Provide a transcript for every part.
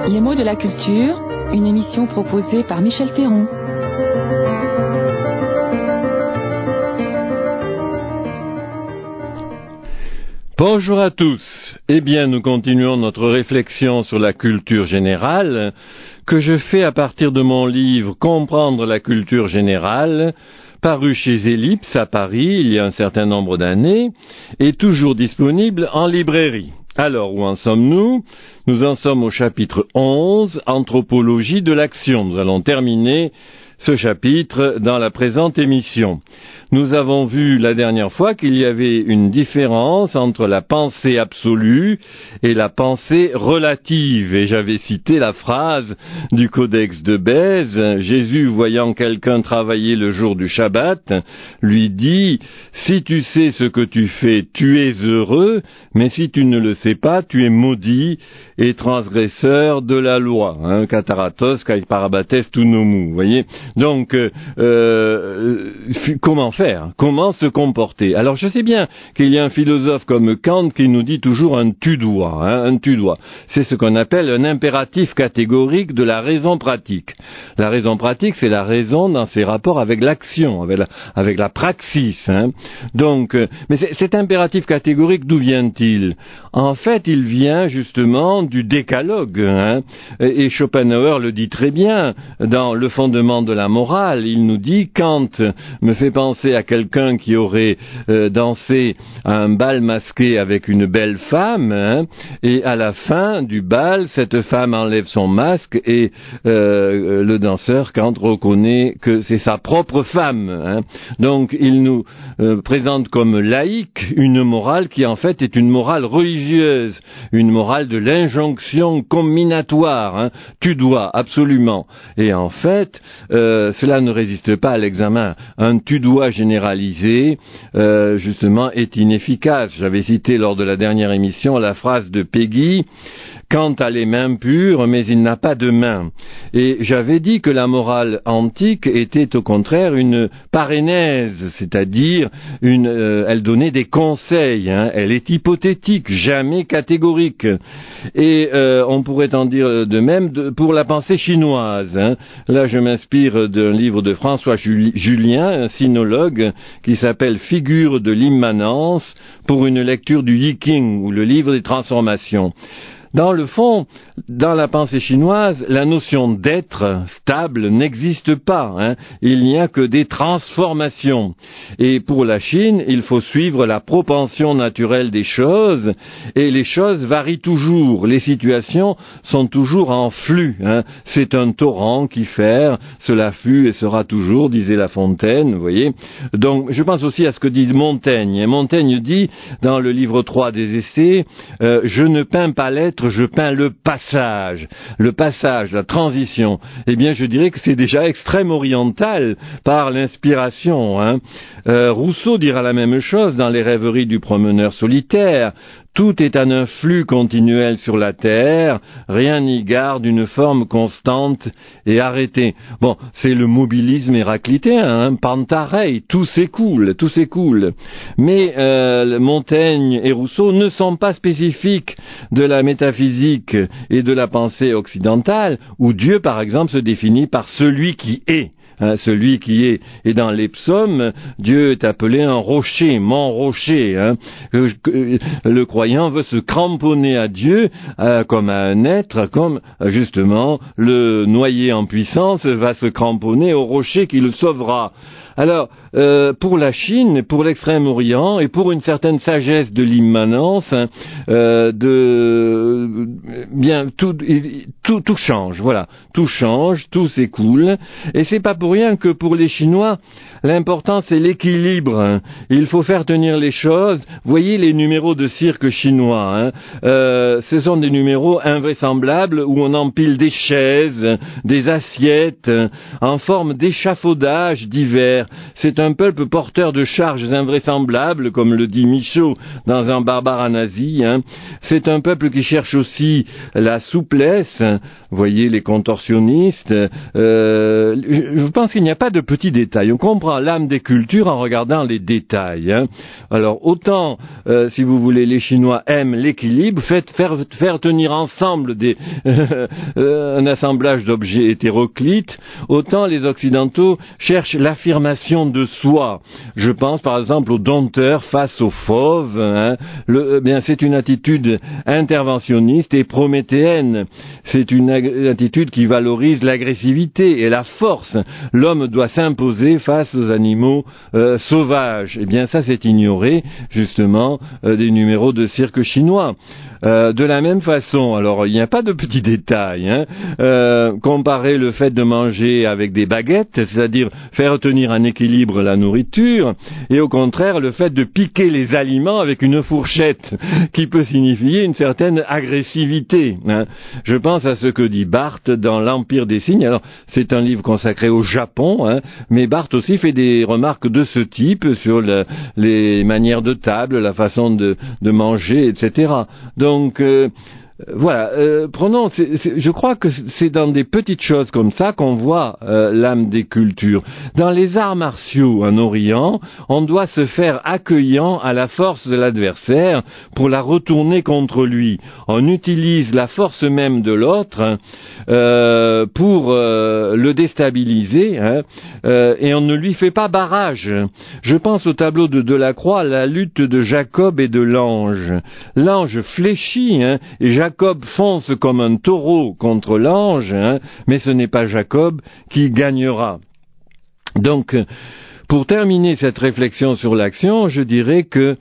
Les mots de la culture, une émission proposée par Michel Théron. Bonjour à tous. Eh bien, nous continuons notre réflexion sur la culture générale que je fais à partir de mon livre Comprendre la culture générale, paru chez Ellipse à Paris il y a un certain nombre d'années et toujours disponible en librairie. Alors, où en sommes-nous ? Nous en sommes au chapitre 11, Anthropologie de l'action. Nous allons terminer ce chapitre dans la présente émission. Nous avons vu la dernière fois qu'il y avait une différence entre la pensée absolue et la pensée relative. Et j'avais cité la phrase du Codex de Bèze. Jésus, voyant quelqu'un travailler le jour du Shabbat, lui dit « Si tu sais ce que tu fais, tu es heureux, mais si tu ne le sais pas, tu es maudit et transgresseur de la loi. » Kataratos, kai parabates tu nomu. Vous voyez ? Donc, comment faire ? Comment se comporter ? Alors, je sais bien qu'il y a un philosophe comme Kant qui nous dit toujours un tu-dois. Un tu-dois. C'est ce qu'on appelle un impératif catégorique de la raison pratique. La raison pratique, c'est la raison dans ses rapports avec l'action, avec la praxis. Donc, mais cet impératif catégorique, d'où vient-il ? En fait, il vient justement du décalogue. Et Schopenhauer le dit très bien dans Le fondement de la morale. Il nous dit, Kant me fait penser à quelqu'un qui aurait dansé à un bal masqué avec une belle femme, et à la fin du bal, cette femme enlève son masque et le danseur, Kant, reconnaît que c'est sa propre femme. Donc, il nous présente comme laïque une morale qui en fait est une morale religieuse, une morale de l'injonction combinatoire. Tu dois, absolument. Et en fait, cela ne résiste pas à l'examen. Un tu dois généralisé, justement, est inefficace. J'avais cité lors de la dernière émission la phrase de Peggy, Kant a les mains pures, mais il n'a pas de mains. Et j'avais dit que la morale antique était au contraire une parénèse, c'est-à-dire elle donnait des conseils, elle est hypothétique, jamais catégorique. Et on pourrait en dire de même pour la pensée chinoise. Là, je m'inspire d'un livre de François Julien, un sinologue, qui s'appelle Figures de l'immanence pour une lecture du Yi King, ou le livre des transformations. Dans le fond, dans la pensée chinoise, la notion d'être stable n'existe pas. Il n'y a que des transformations. Et pour la Chine, il faut suivre la propension naturelle des choses, et les choses varient toujours. Les situations sont toujours en flux. C'est un torrent qui fait, cela fut et sera toujours, disait La Fontaine, vous voyez. Donc, je pense aussi à ce que dit Montaigne. Montaigne dit, dans le livre 3 des Essais, je ne peins pas l'être, je peins le passage, la transition. Eh bien, je dirais que c'est déjà extrême oriental par l'inspiration. Rousseau dira la même chose dans les rêveries du promeneur solitaire. Tout est en un flux continuel sur la terre, rien n'y garde une forme constante et arrêtée. Bon, c'est le mobilisme héraclitéen, Pantarei, tout s'écoule. Mais Montaigne et Rousseau ne sont pas spécifiques de la métaphysique et de la pensée occidentale, où Dieu, par exemple, se définit par celui qui est. Celui qui est. Et dans les psaumes, Dieu est appelé un rocher, mon rocher. Le croyant veut se cramponner à Dieu comme à un être, comme justement le noyé en puissance va se cramponner au rocher qui le sauvera. Alors, pour la Chine, pour l'Extrême-Orient et pour une certaine sagesse de l'immanence, tout change, voilà. Tout change, tout s'écoule. Et c'est pas pour rien que pour les Chinois, l'important c'est l'équilibre. Il faut faire tenir les choses. Voyez les numéros de cirque chinois. Ce sont des numéros invraisemblables où on empile des chaises, des assiettes, en forme d'échafaudage divers. C'est un peuple porteur de charges invraisemblables, comme le dit Michaud dans Un barbare nazi. C'est un peuple qui cherche aussi la souplesse. Voyez les contorsionnistes. Je pense qu'il n'y a pas de petits détails. On comprend l'âme des cultures en regardant les détails. Alors autant, si vous voulez, les Chinois aiment l'équilibre, faire tenir ensemble un assemblage d'objets hétéroclites, autant les Occidentaux cherchent l'affirmation de soi. Je pense par exemple aux dompteurs face aux fauves. C'est une attitude interventionniste et prométhéenne. C'est une attitude qui valorise l'agressivité et la force. L'homme doit s'imposer face aux animaux sauvages. Eh bien ça c'est ignoré justement des numéros de cirque chinois. De la même façon, alors il n'y a pas de petits détails, comparer le fait de manger avec des baguettes, c'est-à-dire faire tenir en équilibre la nourriture, et au contraire le fait de piquer les aliments avec une fourchette, qui peut signifier une certaine agressivité. Je pense à ce que dit Barthes dans L'Empire des signes. Alors c'est un livre consacré au Japon, mais Barthes aussi fait des remarques de ce type sur les manières de table, la façon de manger, etc. Donc voilà, prenons. Je crois que c'est dans des petites choses comme ça qu'on voit l'âme des cultures. Dans les arts martiaux en Orient, on doit se faire accueillant à la force de l'adversaire pour la retourner contre lui. On utilise la force même de l'autre pour le déstabiliser, et on ne lui fait pas barrage. Je pense au tableau de Delacroix, la lutte de Jacob et de l'ange. L'ange fléchit, et Jacob fonce comme un taureau contre l'ange, mais ce n'est pas Jacob qui gagnera. Donc, pour terminer cette réflexion sur l'action, je dirais que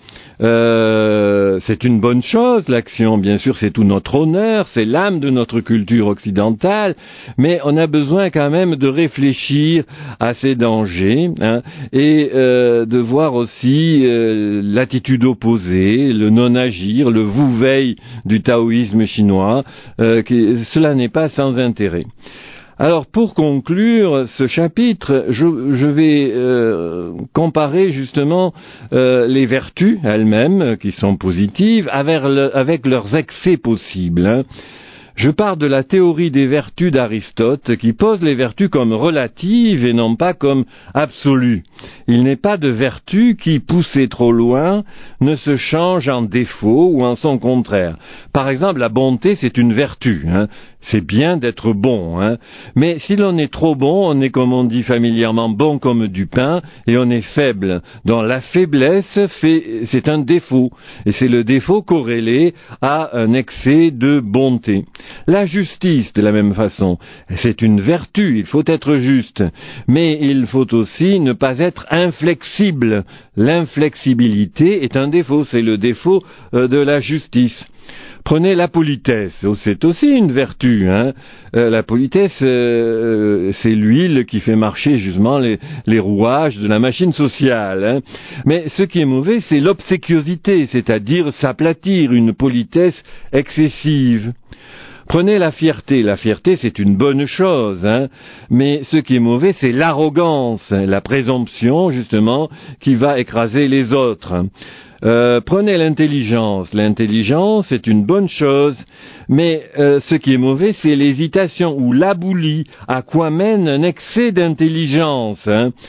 c'est une bonne chose, l'action, bien sûr, c'est tout notre honneur, c'est l'âme de notre culture occidentale, mais on a besoin quand même de réfléchir à ces dangers, et de voir aussi l'attitude opposée, le non-agir, le vous-veille du taoïsme chinois, cela n'est pas sans intérêt. Alors, pour conclure ce chapitre, je vais comparer justement les vertus elles-mêmes, qui sont positives, avec leurs excès possibles. Je pars de la théorie des vertus d'Aristote, qui pose les vertus comme relatives et non pas comme absolues. Il n'est pas de vertu qui, poussée trop loin, ne se change en défaut ou en son contraire. Par exemple, la bonté, c'est une vertu. C'est bien d'être bon, mais si l'on est trop bon, on est, comme on dit familièrement, bon comme du pain, et on est faible. Donc la faiblesse, c'est un défaut, et c'est le défaut corrélé à un excès de bonté. La justice, de la même façon, c'est une vertu, il faut être juste, mais il faut aussi ne pas être inflexible. L'inflexibilité est un défaut, c'est le défaut de la justice. Prenez la politesse, c'est aussi une vertu. La politesse, c'est l'huile qui fait marcher justement les rouages de la machine sociale. Mais ce qui est mauvais, c'est l'obséquiosité, c'est-à-dire s'aplatir, une politesse excessive. Prenez la fierté. La fierté, c'est une bonne chose, mais ce qui est mauvais, c'est l'arrogance, la présomption, justement, qui va écraser les autres. Prenez l'intelligence. L'intelligence est une bonne chose, mais ce qui est mauvais, c'est l'hésitation ou l'aboulie. À quoi mène un excès d'intelligence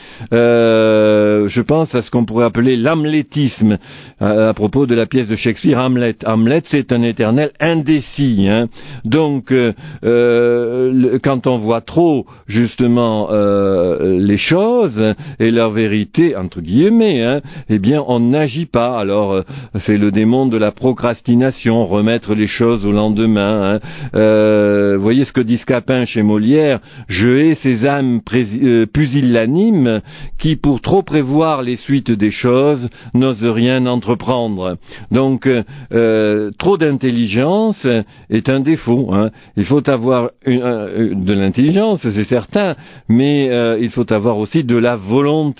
Je pense à ce qu'on pourrait appeler l'hamlétisme, à propos de la pièce de Shakespeare, Hamlet. Hamlet, c'est un éternel indécis. Donc, quand on voit trop, justement, les choses et leur vérité, entre guillemets, eh bien, on n'agit pas. Alors, c'est le démon de la procrastination, remettre les choses au lendemain. Voyez ce que dit Scapin chez Molière, « Je hais ces âmes pusillanimes qui, pour trop prévoir les suites des choses, n'osent rien entreprendre. » Donc, trop d'intelligence est un défaut. Il faut avoir de l'intelligence, c'est certain, mais il faut avoir aussi de la volonté.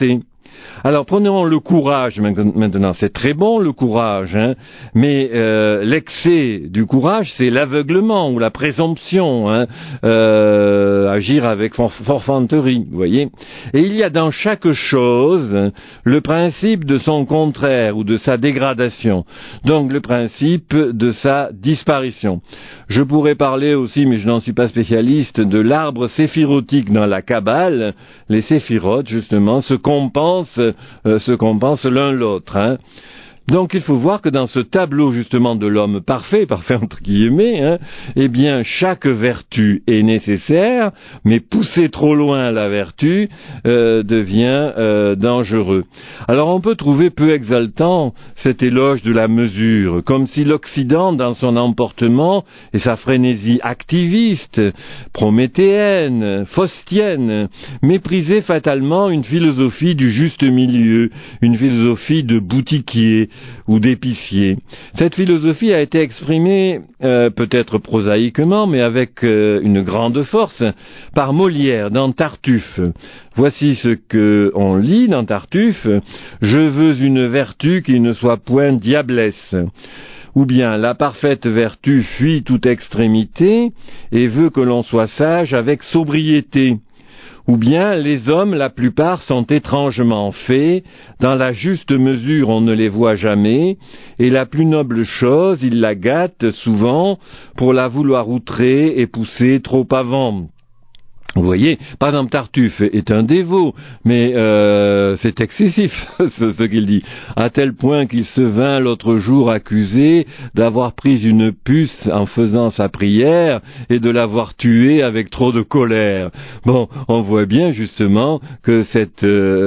Alors prenons le courage maintenant, c'est très bon le courage, hein, mais l'excès du courage, c'est l'aveuglement ou la présomption, hein, agir avec forfanterie, vous voyez. Et il y a dans chaque chose le principe de son contraire ou de sa dégradation, donc le principe de sa disparition. Je pourrais parler aussi, mais je n'en suis pas spécialiste, de l'arbre séphirotique dans la Kabbale. Les séphirotes, justement, se compensent l'un l'autre. Hein. Donc il faut voir que dans ce tableau justement de l'homme parfait entre guillemets, hein, eh bien chaque vertu est nécessaire, mais pousser trop loin la vertu devient dangereux. Alors on peut trouver peu exaltant cet éloge de la mesure, comme si l'Occident dans son emportement et sa frénésie activiste, prométhéenne, faustienne, méprisait fatalement une philosophie du juste milieu, une philosophie de boutiquier, ou d'épicier. Cette philosophie a été exprimée, peut-être prosaïquement, mais avec une grande force, par Molière dans Tartuffe. Voici ce qu'on lit dans Tartuffe. « Je veux une vertu qui ne soit point diablesse. » Ou bien « La parfaite vertu fuit toute extrémité et veut que l'on soit sage avec sobriété. » Ou bien, les hommes, la plupart, sont étrangement faits, dans la juste mesure on ne les voit jamais, et la plus noble chose, ils la gâtent souvent, pour la vouloir outrer et pousser trop avant. Vous voyez, par exemple, Tartuffe est un dévot, mais c'est excessif ce qu'il dit, à tel point qu'il se vint l'autre jour accusé d'avoir pris une puce en faisant sa prière et de l'avoir tuée avec trop de colère. Bon, on voit bien justement que cette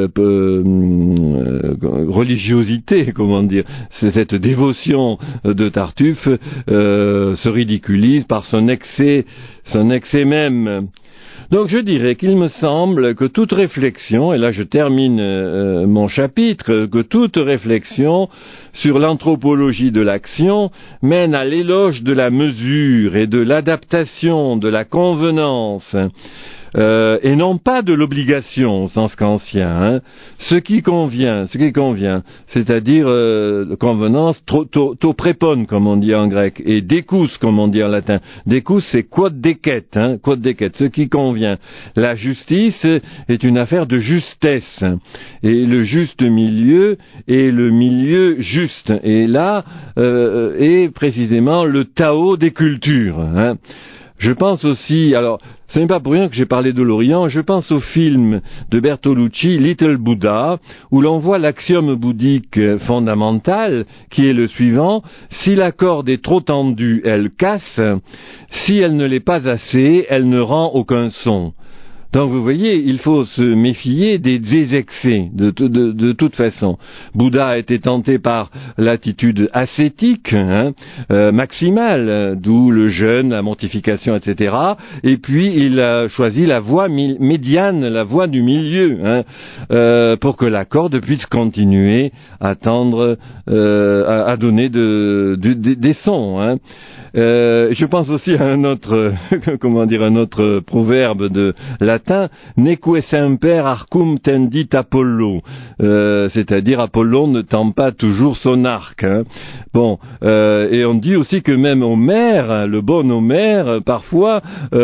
religiosité, comment dire, cette dévotion de Tartuffe se ridiculise par son excès même. Donc je dirais qu'il me semble que toute réflexion, et là je termine mon chapitre, que toute réflexion sur l'anthropologie de l'action mène à l'éloge de la mesure et de l'adaptation, de la convenance, et non pas de l'obligation au sens kantien, hein. Ce qui convient, c'est-à-dire convenance, to prépone comme on dit en grec, et decus comme on dit en latin. Decus c'est quod decet, hein, quod decet, ce qui convient. La justice est une affaire de justesse, et le juste milieu est le milieu juste, et là est précisément le Tao des cultures, hein. Je pense aussi, alors, ce n'est pas pour rien que j'ai parlé de l'Orient, je pense au film de Bertolucci, Little Buddha, où l'on voit l'axiome bouddhique fondamental, qui est le suivant: si la corde est trop tendue, elle casse, si elle ne l'est pas assez, elle ne rend aucun son. Donc vous voyez, il faut se méfier des excès, de toute façon. Bouddha a été tenté par l'attitude ascétique, hein, maximale, d'où le jeûne, la mortification, etc. Et puis il a choisi la voie médiane, la voie du milieu, hein, pour que la corde puisse continuer à tendre, à donner des sons, hein. Je pense aussi à un autre, un autre proverbe de latin, neque semper arcum tendit Apollo, c'est-à-dire Apollon ne tend pas toujours son arc, hein. Bon, et on dit aussi que même Homère, le bon Homère, parfois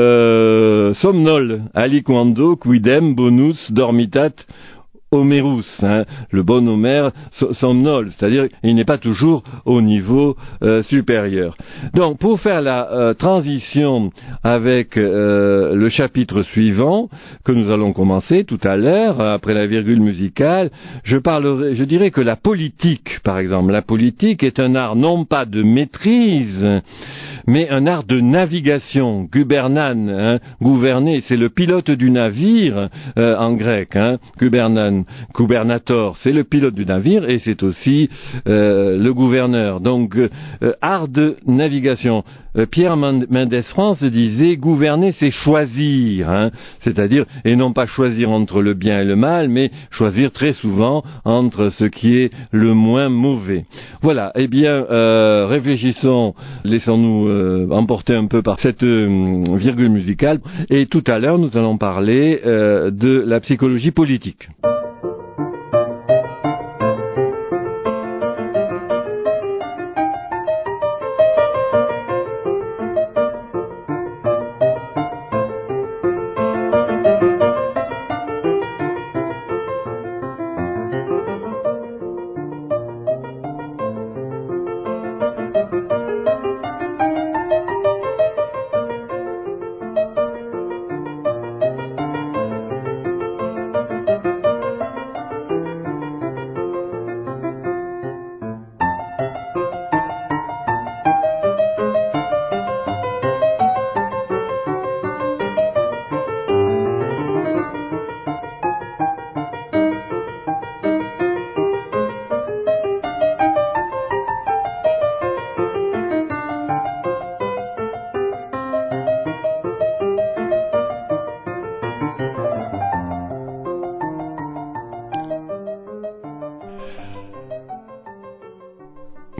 somnole, aliquando quidem bonus dormitat Homérus, hein, le bon Homère somnole, c'est-à-dire il n'est pas toujours au niveau supérieur. Donc pour faire la transition avec le chapitre suivant que nous allons commencer tout à l'heure après la virgule musicale, je dirais que la politique, par exemple, la politique est un art non pas de maîtrise, mais un art de navigation, gubernan, hein, gouverner, c'est le pilote du navire en grec, hein, gubernator, c'est le pilote du navire et c'est aussi le gouverneur. Donc art de navigation. Pierre Mendès France disait gouverner c'est choisir, hein, c'est-à-dire et non pas choisir entre le bien et le mal, mais choisir très souvent entre ce qui est le moins mauvais. Voilà, eh bien réfléchissons, laissons-nous emporter un peu par cette virgule musicale et tout à l'heure nous allons parler de la psychologie politique.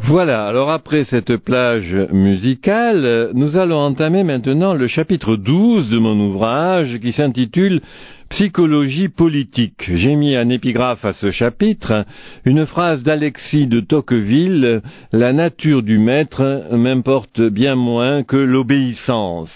Voilà, alors après cette plage musicale, nous allons entamer maintenant le chapitre 12 de mon ouvrage qui s'intitule Psychologie politique. J'ai mis en épigraphe à ce chapitre une phrase d'Alexis de Tocqueville: « La nature du maître m'importe bien moins que l'obéissance ».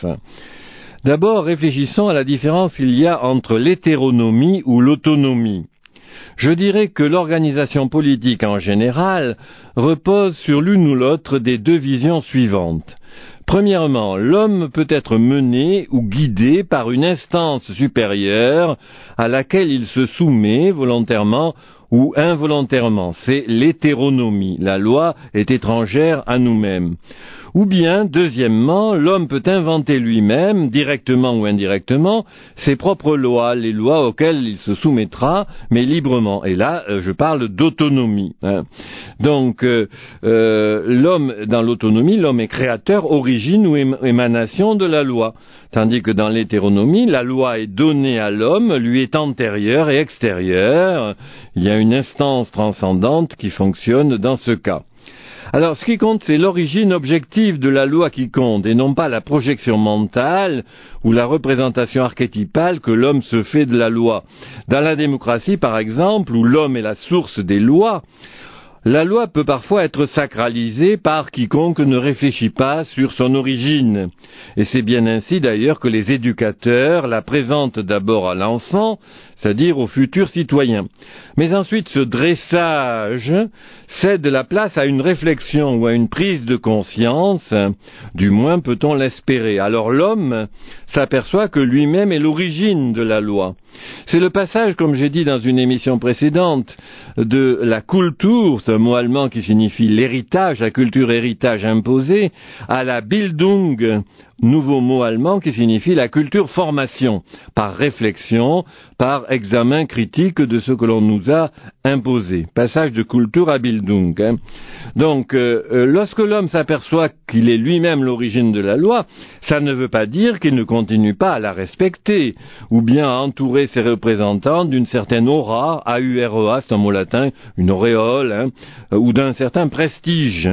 D'abord, réfléchissons à la différence qu'il y a entre l'hétéronomie ou l'autonomie. Je dirais que l'organisation politique en général repose sur l'une ou l'autre des deux visions suivantes. Premièrement, l'homme peut être mené ou guidé par une instance supérieure à laquelle il se soumet volontairement ou involontairement. C'est l'hétéronomie. La loi est étrangère à nous-mêmes. Ou bien, deuxièmement, l'homme peut inventer lui-même, directement ou indirectement, ses propres lois, les lois auxquelles il se soumettra, mais librement. Et là, je parle d'autonomie. Donc, l'homme, dans l'autonomie, l'homme est créateur, origine ou émanation de la loi. Tandis que dans l'hétéronomie, la loi est donnée à l'homme, lui est antérieure et extérieure. Il y a une instance transcendante qui fonctionne dans ce cas. Alors, ce qui compte, c'est l'origine objective de la loi qui compte, et non pas la projection mentale ou la représentation archétypale que l'homme se fait de la loi. Dans la démocratie, par exemple, où l'homme est la source des lois, la loi peut parfois être sacralisée par quiconque ne réfléchit pas sur son origine. Et c'est bien ainsi d'ailleurs que les éducateurs la présentent d'abord à l'enfant, c'est-à-dire aux futurs citoyens. Mais ensuite, ce dressage cède la place à une réflexion ou à une prise de conscience, du moins peut-on l'espérer. Alors l'homme s'aperçoit que lui-même est l'origine de la loi. C'est le passage, comme j'ai dit dans une émission précédente, de la Kultur, c'est un mot allemand qui signifie l'héritage, la culture héritage imposé, à la Bildung, nouveau mot allemand qui signifie la culture formation, par réflexion, par examen critique de ce que l'on nous a imposé. Passage de Kultur à Bildung. Donc, lorsque l'homme s'aperçoit qu'il est lui-même l'origine de la loi, ça ne veut pas dire qu'il ne continue pas à la respecter, ou bien à entourer ses représentants d'une certaine aura, A-U-R-E-A, c'est un mot latin, une auréole, ou d'un certain prestige.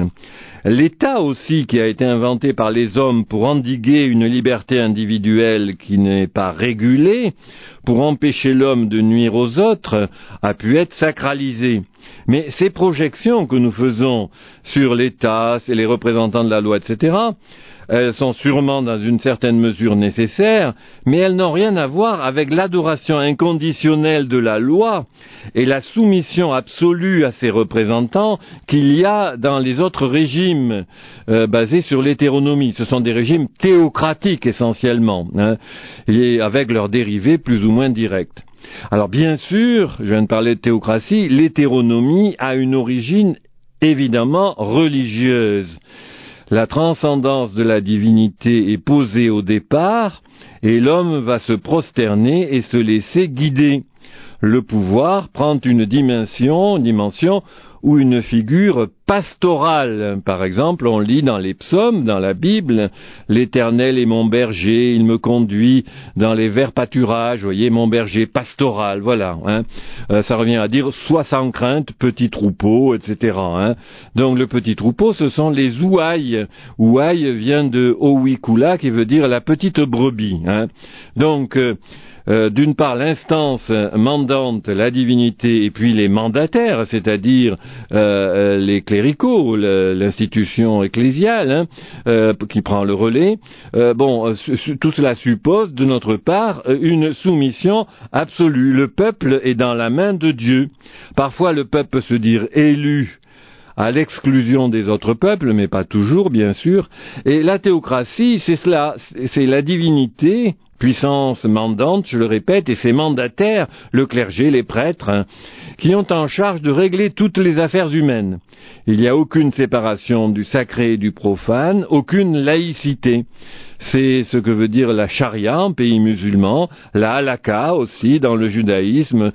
L'État aussi, qui a été inventé par les hommes pour endiguer une liberté individuelle qui n'est pas régulée, pour empêcher l'homme de nuire aux autres, a pu être sacralisé. Mais ces projections que nous faisons sur l'État, c'est les représentants de la loi, etc., elles sont sûrement dans une certaine mesure nécessaires, mais elles n'ont rien à voir avec l'adoration inconditionnelle de la loi et la soumission absolue à ses représentants qu'il y a dans les autres régimes basés sur l'hétéronomie. Ce sont des régimes théocratiques essentiellement, et avec leurs dérivés plus ou moins directs. Alors bien sûr, je viens de parler de théocratie, l'hétéronomie a une origine évidemment religieuse. La transcendance de la divinité est posée au départ, et l'homme va se prosterner et se laisser guider. Le pouvoir prend une dimension ou une figure pastorale. Par exemple, on lit dans les psaumes, dans la Bible, « L'Éternel est mon berger, il me conduit dans les verts pâturages », vous voyez, mon berger pastoral, voilà. Ça revient à dire « Sois sans crainte, petit troupeau », etc. Donc le petit troupeau, ce sont les ouailles. Ouaille vient de Owikula, qui veut dire la petite brebis. Donc, d'une part l'instance mandante, la divinité, et puis les mandataires, c'est-à-dire les cléricaux, l'institution ecclésiale qui prend le relais. Tout cela suppose de notre part une soumission absolue. Le peuple est dans la main de Dieu. Parfois le peuple peut se dire élu à l'exclusion des autres peuples, mais pas toujours, bien sûr. Et la théocratie, c'est cela, c'est la divinité, puissance mandante, je le répète, et ses mandataires, le clergé, les prêtres, qui ont en charge de régler toutes les affaires humaines. Il n'y a aucune séparation du sacré et du profane, aucune laïcité. C'est ce que veut dire la charia en pays musulman, la halakha aussi dans le judaïsme,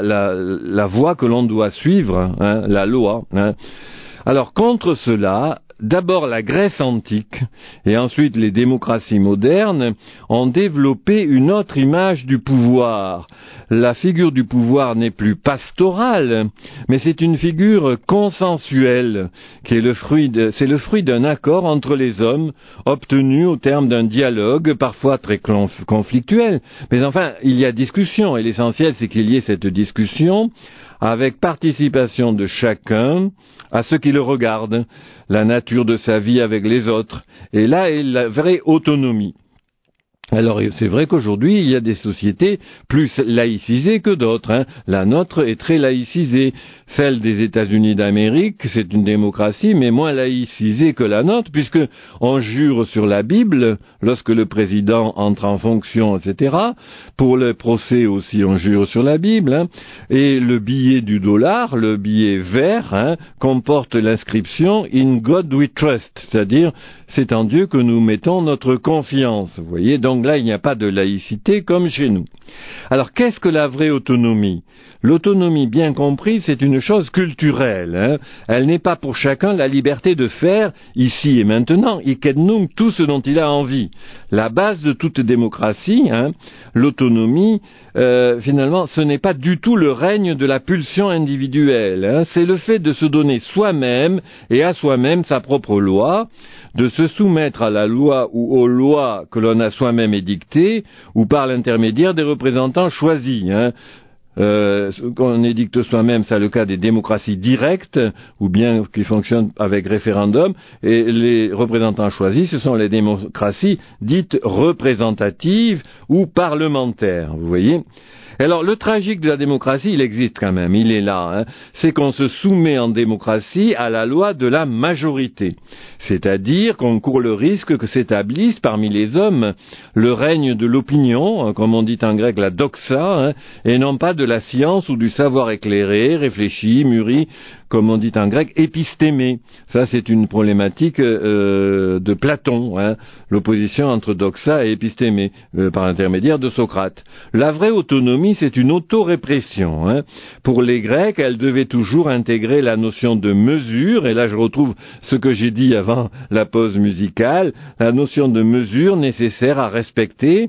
la voie que l'on doit suivre, la loi. Alors contre cela, d'abord la Grèce antique et ensuite les démocraties modernes ont développé une autre image du pouvoir. La figure du pouvoir n'est plus pastorale, mais c'est une figure consensuelle, qui est c'est le fruit d'un accord entre les hommes, obtenu au terme d'un dialogue, parfois très conflictuel. Mais enfin, il y a discussion, et l'essentiel c'est qu'il y ait cette discussion, avec participation de chacun à ce qui le regarde, la nature de sa vie avec les autres. Et là est la vraie autonomie. Alors c'est vrai qu'aujourd'hui il y a des sociétés plus laïcisées que d'autres. La nôtre est très laïcisée. Celle des États-Unis d'Amérique, c'est une démocratie, mais moins laïcisée que la nôtre, puisque on jure sur la Bible lorsque le président entre en fonction, etc. Pour le procès aussi, on jure sur la Bible. Et le billet du dollar, le billet vert, comporte l'inscription « In God we trust », c'est-à-dire c'est en Dieu que nous mettons notre confiance. Vous voyez, donc là, il n'y a pas de laïcité comme chez nous. Alors, qu'est-ce que la vraie autonomie ? L'autonomie, bien comprise, c'est une chose culturelle. Elle n'est pas pour chacun la liberté de faire, ici et maintenant, hic et nunc, tout ce dont il a envie. La base de toute démocratie, l'autonomie, finalement, ce n'est pas du tout le règne de la pulsion individuelle. C'est le fait de se donner soi-même et à soi-même sa propre loi, de se soumettre à la loi ou aux lois que l'on a soi-même édictées, ou par l'intermédiaire des représentants choisis. Qu'on édicte soi-même, c'est le cas des démocraties directes, ou bien qui fonctionnent avec référendum, et les représentants choisis, ce sont les démocraties dites représentatives ou parlementaires, vous voyez. Alors, le tragique de la démocratie, il existe quand même, il est là, c'est qu'on se soumet en démocratie à la loi de la majorité. C'est-à-dire qu'on court le risque que s'établisse parmi les hommes le règne de l'opinion, comme on dit en grec la doxa, et non pas de la science ou du savoir éclairé, réfléchi, mûri, comme on dit en grec, épistémé. Ça, c'est une problématique de Platon, l'opposition entre doxa et épistémé, par l'intermédiaire de Socrate. La vraie autonomie, c'est une autorépression. Pour les Grecs, elle devait toujours intégrer la notion de mesure, et là je retrouve ce que j'ai dit avant la pause musicale, la notion de mesure nécessaire à respecter,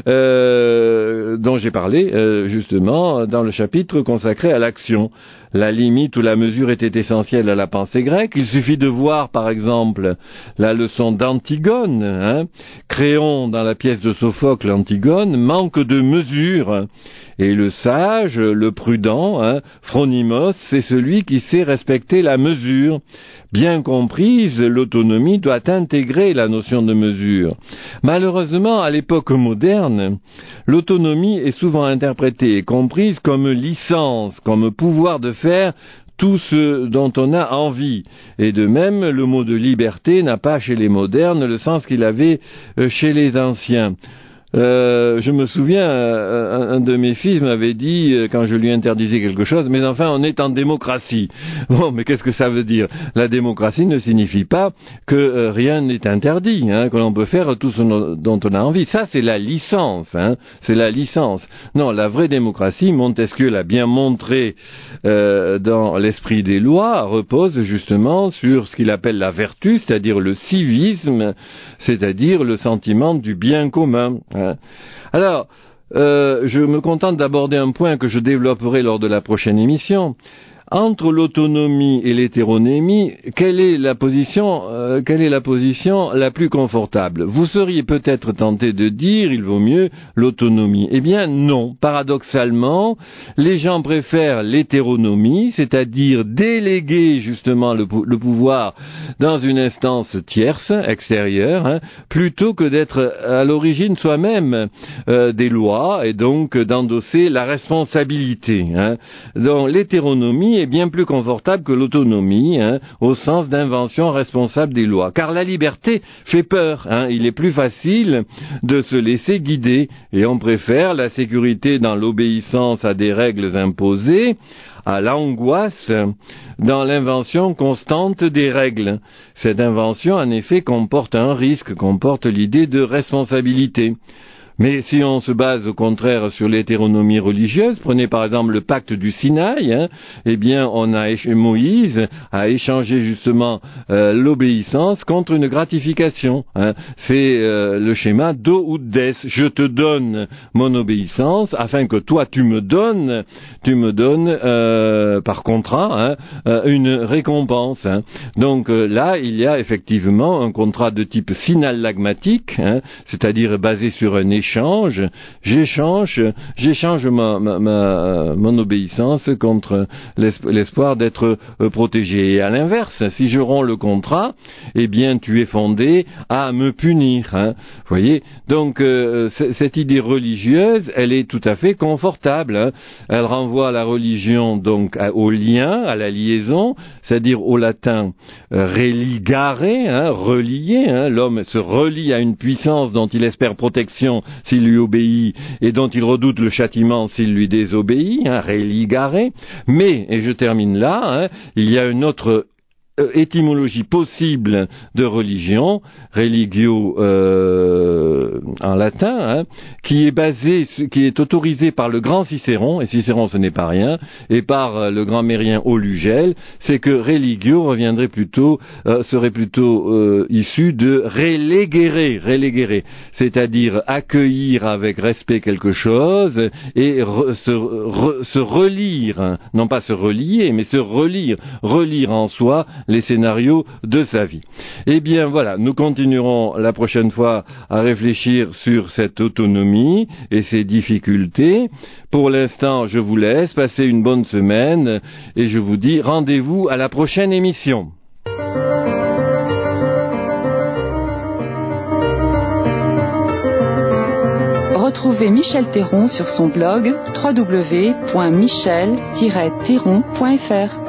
dont j'ai parlé justement dans le chapitre consacré à l'action. La limite ou la mesure était essentielle à la pensée grecque. Il suffit de voir, par exemple, la leçon d'Antigone. Créon, dans la pièce de Sophocle, Antigone, manque de mesure. Et le sage, le prudent, Phronimos, c'est celui qui sait respecter la mesure. Bien comprise, l'autonomie doit intégrer la notion de mesure. Malheureusement, à l'époque moderne, l'autonomie est souvent interprétée et comprise comme licence, comme pouvoir de faire tout ce dont on a envie. Et de même, le mot de liberté n'a pas chez les modernes le sens qu'il avait chez les anciens. Je me souviens, un de mes fils m'avait dit, quand je lui interdisais quelque chose, mais enfin, on est en démocratie. Bon, mais qu'est-ce que ça veut dire ? La démocratie ne signifie pas que rien n'est interdit, que l'on peut faire tout ce dont on a envie. Ça, c'est la licence, c'est la licence. Non, la vraie démocratie, Montesquieu l'a bien montré dans l'esprit des lois, repose justement sur ce qu'il appelle la vertu, c'est-à-dire le civisme, c'est-à-dire le sentiment du bien commun. Alors, je me contente d'aborder un point que je développerai lors de la prochaine émission. Entre l'autonomie et l'hétéronémie, quelle est la position la plus confortable ? Vous seriez peut-être tenté de dire, il vaut mieux l'autonomie. Eh bien non, paradoxalement, les gens préfèrent l'hétéronomie, c'est-à-dire déléguer justement le pouvoir dans une instance tierce, extérieure, plutôt que d'être à l'origine soi-même des lois et donc d'endosser la responsabilité. Donc l'hétéronomie est bien plus confortable que l'autonomie, au sens d'invention responsable des lois. Car la liberté fait peur, il est plus facile de se laisser guider, et on préfère la sécurité dans l'obéissance à des règles imposées, à l'angoisse dans l'invention constante des règles. Cette invention, en effet, comporte un risque, comporte l'idée de responsabilité. Mais si on se base au contraire sur l'hétéronomie religieuse, prenez par exemple le pacte du Sinaï, eh bien Moïse a échangé justement l'obéissance contre une gratification. C'est le schéma do ut des. Je te donne mon obéissance afin que toi tu me donnes par contrat une récompense. Donc là il y a effectivement un contrat de type synallagmatique, c'est-à-dire basé sur un échange. J'échange mon obéissance contre l'espoir d'être protégé. Et à l'inverse, si je romps le contrat, eh bien tu es fondé à me punir. Vous voyez, donc cette idée religieuse, elle est tout à fait confortable. Elle renvoie la religion donc au lien, à la liaison, c'est-à-dire au latin religare, relier. L'homme se relie à une puissance dont il espère protection s'il lui obéit et dont il redoute le châtiment s'il lui désobéit, religare. Mais, et je termine là, il y a une autre étymologie possible de religion, religio en latin, qui est autorisée par le grand Cicéron, et Cicéron ce n'est pas rien, et par le grand Mérien Olugel, c'est que religio serait plutôt issu de relegere, c'est-à-dire accueillir avec respect quelque chose et se relire, non pas se relier, mais se relire en soi les scénarios de sa vie. Eh bien voilà, nous continuerons la prochaine fois à réfléchir sur cette autonomie et ses difficultés. Pour l'instant, je vous laisse, passez une bonne semaine et je vous dis rendez-vous à la prochaine émission. Retrouvez Michel Théron sur son blog www.michel-théron.fr.